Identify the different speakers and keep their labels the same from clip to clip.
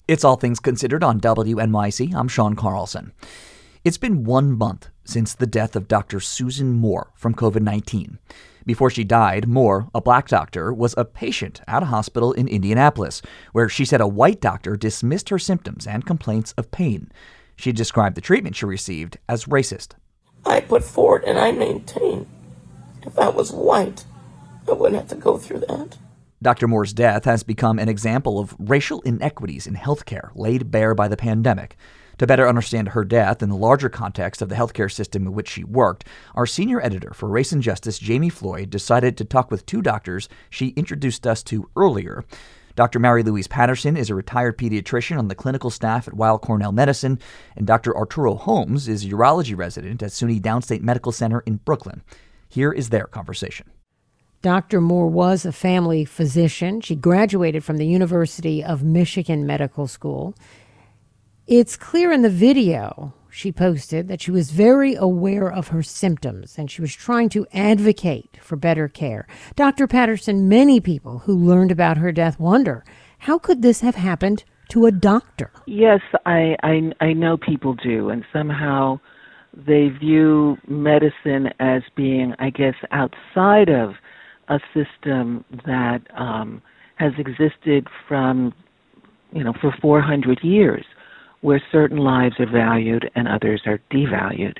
Speaker 1: It's All Things Considered on WNYC. I'm Sean Carlson. It's been 1 month since the death of Dr. Susan Moore from COVID-19. Before she died, Moore, a black doctor, was a patient at a hospital in Indianapolis, where she said a white doctor dismissed her symptoms and complaints of pain. She described the treatment she received as racist.
Speaker 2: I put forward and I maintain if I was white, I wouldn't have to go through that.
Speaker 1: Dr. Moore's death has become an example of racial inequities in healthcare laid bare by the pandemic. To better understand her death in the larger context of the healthcare system in which she worked, our senior editor for Race and Justice, Jamie Floyd, decided to talk with two doctors she introduced us to earlier. Dr. Mary Louise Patterson is a retired pediatrician on the clinical staff at Weill Cornell Medicine, and Dr. Arturo Holmes is a urology resident at SUNY Downstate Medical Center in Brooklyn. Here is their conversation.
Speaker 3: Dr. Moore was a family physician. She graduated from the University of Michigan Medical School. It's clear in the video she posted that she was very aware of her symptoms and she was trying to advocate for better care. Dr. Patterson, many people who learned about her death wonder, how could this have happened to a doctor?
Speaker 4: Yes, I know people do, and somehow they view medicine as being, I guess, outside of a system that has existed from, for 400 years, where certain lives are valued and others are devalued.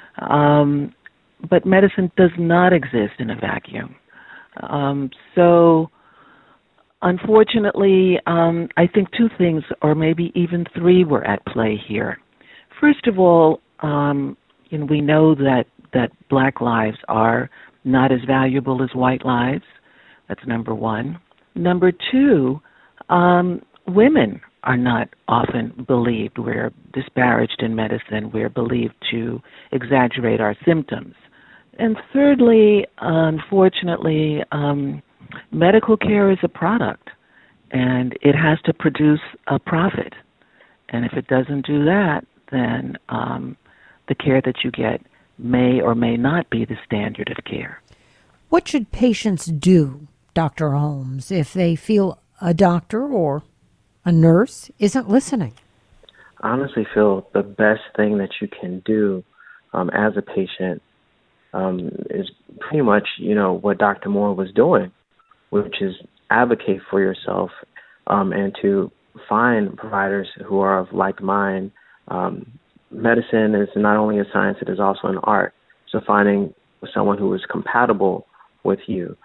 Speaker 4: But medicine does not exist in a vacuum. So, unfortunately, I think two things, or maybe even three, were at play here. First of all, we know that black lives are not as valuable as white lives. That's number one. Number two, women are not often believed. We're disparaged in medicine. We're believed to exaggerate our symptoms. And thirdly, unfortunately, medical care is a product, and it has to produce a profit. And if it doesn't do that, then the care that you get may or may not be the standard of care.
Speaker 3: What should patients do, Dr. Holmes, if they feel a doctor or a nurse isn't listening?
Speaker 5: I honestly feel the best thing that you can do as a patient is pretty much, what Dr. Moore was doing, which is advocate for yourself and to find providers who are of like mind. Medicine is not only a science, it is also an art. So finding someone who is compatible with you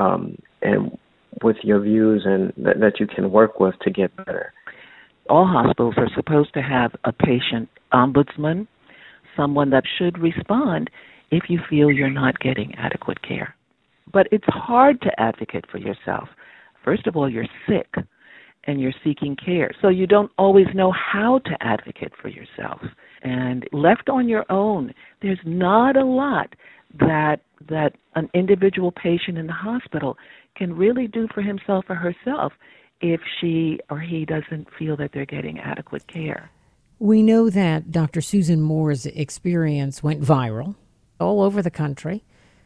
Speaker 5: and with your views and that you can work with to get better.
Speaker 4: All hospitals are supposed to have a patient ombudsman, someone that should respond if you feel you're not getting adequate care. But it's hard to advocate for yourself. First of all, you're sick and you're seeking care, so you don't always know how to advocate for yourself. And left on your own, there's not a lot that an individual patient in the hospital can really do for himself or herself if she or he doesn't feel that they're getting adequate care.
Speaker 3: We know that Dr. Susan Moore's experience went viral all over the country.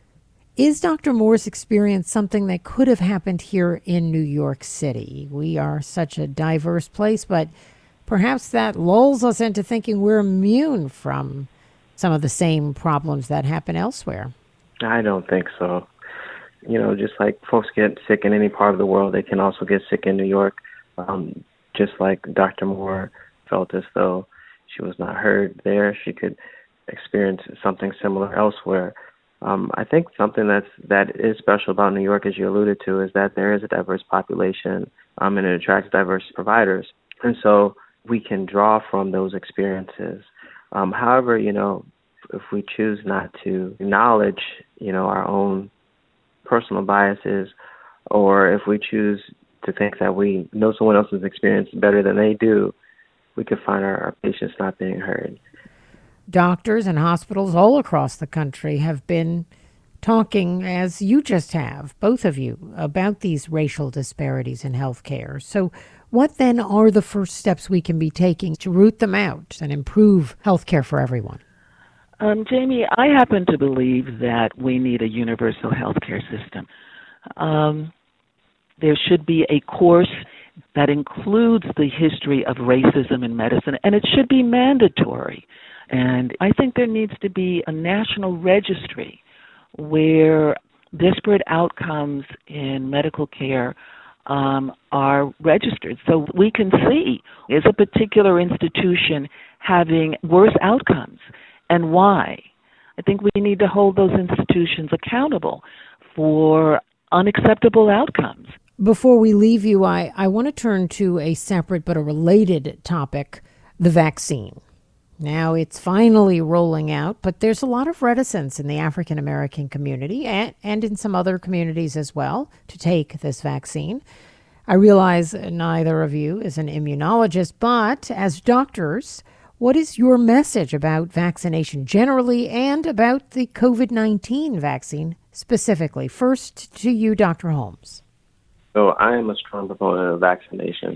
Speaker 3: Is Dr. Moore's experience something that could have happened here in New York City? We are such a diverse place, but perhaps that lulls us into thinking we're immune from some of the same problems that happen elsewhere.
Speaker 5: I don't think so. Just like folks get sick in any part of the world, they can also get sick in New York. Just like Dr. Moore felt as though she was not heard there, she could experience something similar elsewhere. I think something that is special about New York, as you alluded to, is that there is a diverse population and it attracts diverse providers. And so we can draw from those experiences. However, if we choose not to acknowledge, our own personal biases, or if we choose to think that we know someone else's experience better than they do, we could find our patients not being heard.
Speaker 3: Doctors and hospitals all across the country have been talking, as you just have, both of you, about these racial disparities in healthcare. So what then are the first steps we can be taking to root them out and improve healthcare for everyone?
Speaker 4: Jamie, I happen to believe that we need a universal healthcare system. There should be a course that includes the history of racism in medicine, and it should be mandatory. And I think there needs to be a national registry where disparate outcomes in medical care are registered, so we can see, is a particular institution having worse outcomes and why? I think we need to hold those institutions accountable for unacceptable outcomes.
Speaker 3: Before we leave you, I want to turn to a separate but a related topic, the vaccine. Now, it's finally rolling out, but there's a lot of reticence in the African American community and in some other communities as well to take this vaccine. I realize neither of you is an immunologist, but as doctors, what is your message about vaccination generally and about the COVID-19 vaccine specifically? First to you, Dr. Holmes.
Speaker 5: So I am a strong proponent of vaccination.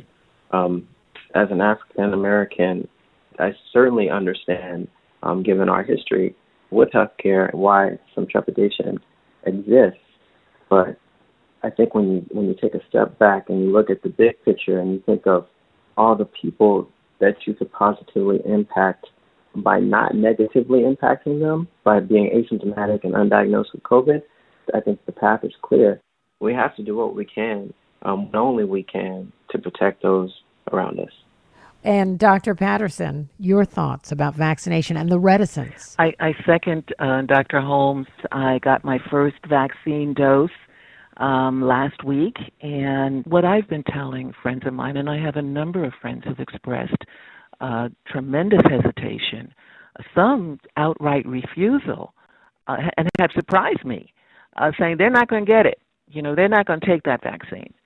Speaker 5: As an African American, I certainly understand, given our history with healthcare, why some trepidation exists. But I think when you take a step back and you look at the big picture and you think of all the people that you could positively impact by not negatively impacting them, by being asymptomatic and undiagnosed with COVID, I think the path is clear. We have to do what we can, when only we can, to protect those around us.
Speaker 3: And Dr. Patterson, your thoughts about vaccination and the reticence?
Speaker 4: I second Dr. Holmes. I got my first vaccine dose last week, and what I've been telling friends of mine, and I have a number of friends who've expressed tremendous hesitation, some outright refusal, and have surprised me, saying they're not going to get it. They're not going to take that vaccine.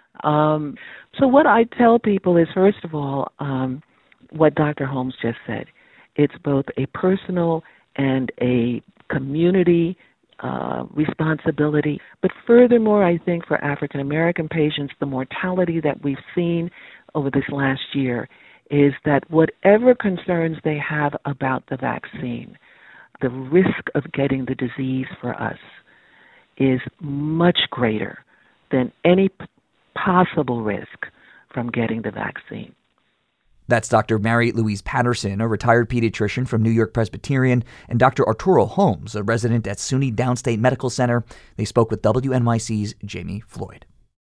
Speaker 4: So what I tell people is, first of all, what Dr. Holmes just said. It's both a personal and a community responsibility. But furthermore, I think for African American patients, the mortality that we've seen over this last year is that whatever concerns they have about the vaccine, the risk of getting the disease for us is much greater than any possible risk from getting the vaccine.
Speaker 1: That's Dr. Mary Louise Patterson, a retired pediatrician from New York Presbyterian, and Dr. Arturo Holmes, a resident at SUNY Downstate Medical Center. They spoke with WNYC's Jamie Floyd.